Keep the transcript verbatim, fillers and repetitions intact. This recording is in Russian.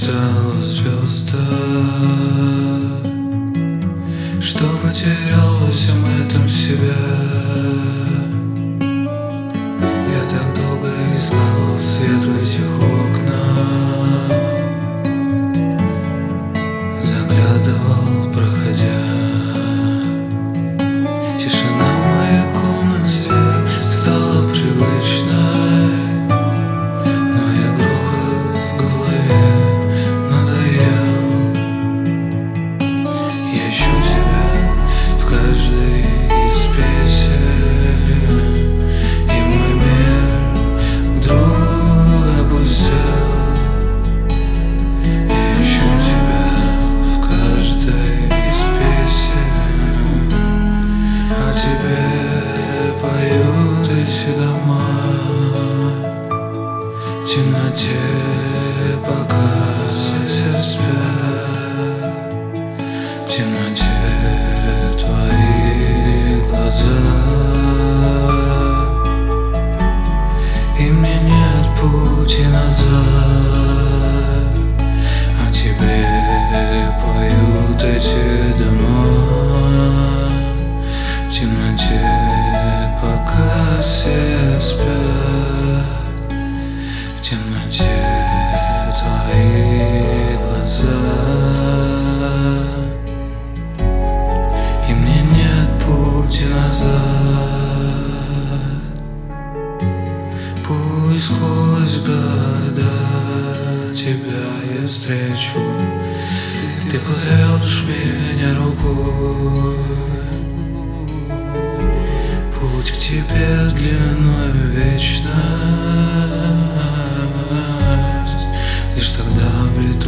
мечтал о звездах, что потерял во всем этом себя. Я так долго искал свет в этих окнах, заглядывал, проходя. Тишина в моей комнате стала привычной, но и грохот в голове надоел. Я ищу тебя в каждой из песен, и мой мир вдруг опустел. Я ищу тебя в каждой из песен, а тебе поют эти дома в темноте, пока все спят. В темноте твои глаза, и мне нет пути назад, а тебе поют эти дома в темноте, пока все спят. В темноте твои глаза, и мне нет пути назад. Пусть сквозь года тебя я встречу, ты позовешь меня рукой. Путь к тебе длиною в вечность, лишь тогда обрету